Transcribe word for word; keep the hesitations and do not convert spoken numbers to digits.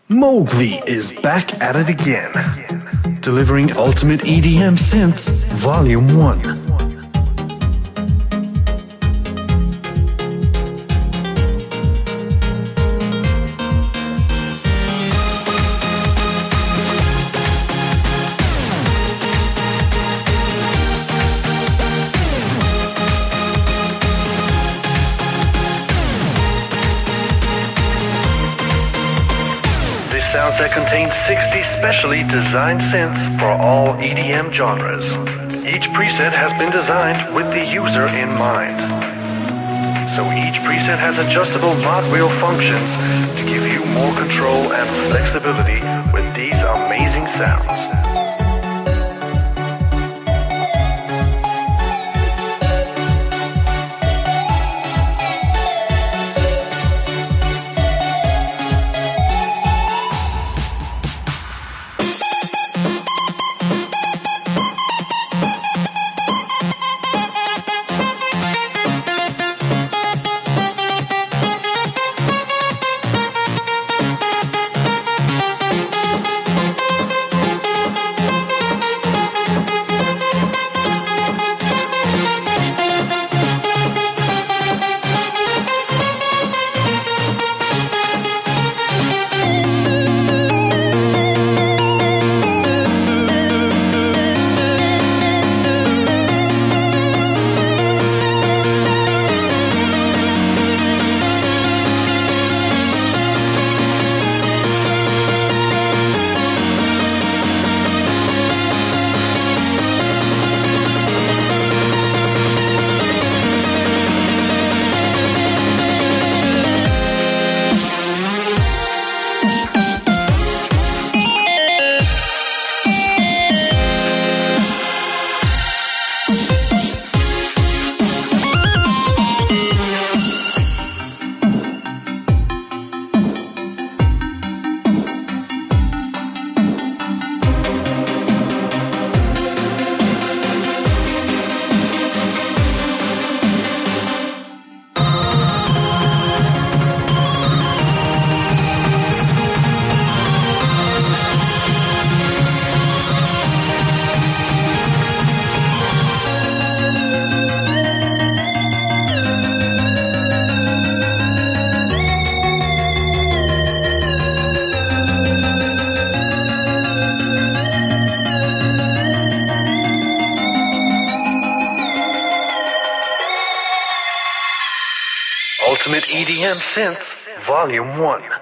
Mowgli is back at it again, delivering Ultimate E D M Synths Volume one. Sounds that contain sixty specially designed synths for all E D M genres. Each preset has been designed with the user in mind. So each preset has adjustable mod wheel functions to give you more control and flexibility with these amazing sounds. Ultimate E D M Synths Volume one.